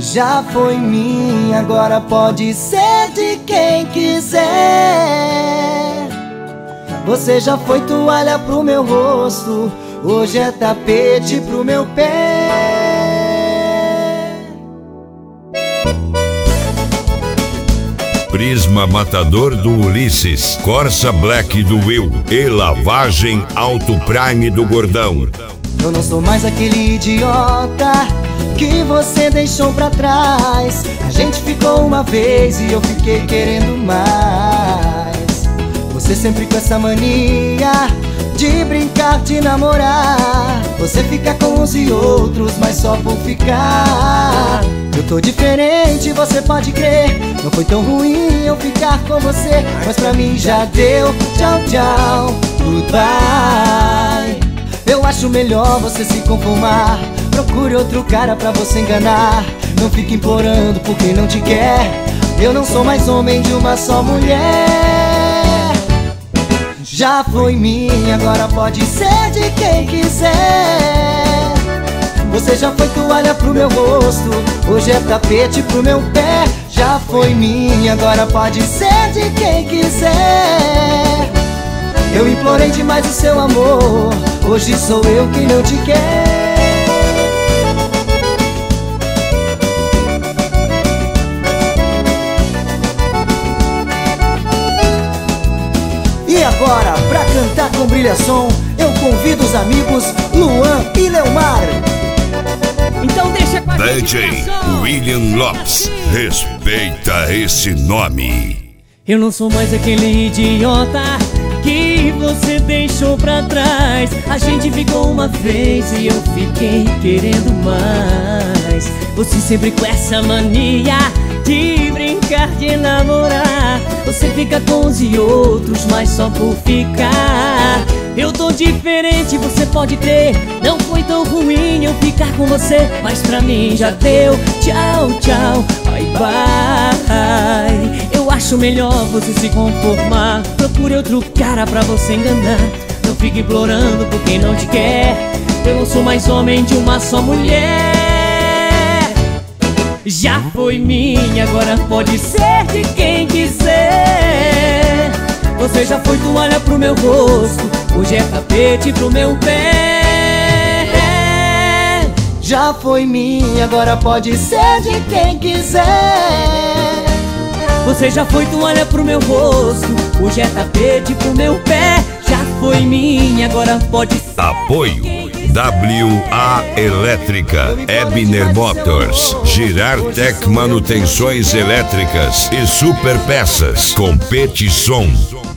Já foi minha, agora pode ser de quem quiser. Você já foi toalha pro meu rosto, hoje é tapete pro meu pé. Prisma Matador do Ulisses, Corsa Black do Will e lavagem Auto Prime do Gordão. Eu não sou mais aquele idiota que você deixou pra trás. A gente ficou uma vez e eu fiquei querendo mais. Você sempre com essa mania de brincar, de namorar. Você fica com uns e outros, mas só por ficar. Eu tô diferente, você pode crer. Não foi tão ruim eu ficar com você, mas pra mim já deu. Tchau, tchau, goodbye. Eu acho melhor você se conformar. Procure outro cara pra você enganar. Não fique implorando por quem não te quer. Eu não sou mais homem de uma só mulher. Já foi minha, agora pode ser de quem quiser. Você já foi toalha pro meu rosto, hoje é tapete pro meu pé. Já foi minha, agora pode ser de quem quiser. Eu implorei demais o seu amor, hoje sou eu quem não te quer. E agora, pra cantar com brilhação, eu convido os amigos Luan e Leomar. Então deixa com a gente, DJ coração. William Lopes, respeita esse nome. Eu não sou mais aquele idiota que você deixou pra trás. A gente ficou uma vez e eu fiquei querendo mais. Você sempre com essa mania de brincar, de namorar. Você fica com uns e outros, mas só por ficar. Eu tô diferente, você pode crer. Não foi tão ruim eu ficar com você, mas pra mim já deu. Tchau, tchau, bye, bye. Eu acho melhor você se conformar. Procure outro cara pra você enganar. Não fique implorando por quem não te quer. Eu não sou mais homem de uma só mulher. Já foi minha, agora pode ser de quem quiser. Você já foi toalha pro meu rosto, hoje é tapete pro meu pé. Já foi minha, agora pode ser de quem quiser. Você já foi toalha pro meu rosto, hoje é tapete pro meu pé. Já foi minha, agora pode ser. Apoio WA Elétrica, Ebner Motors, Girartec Manutenções Elétricas e Super Peças, Competição.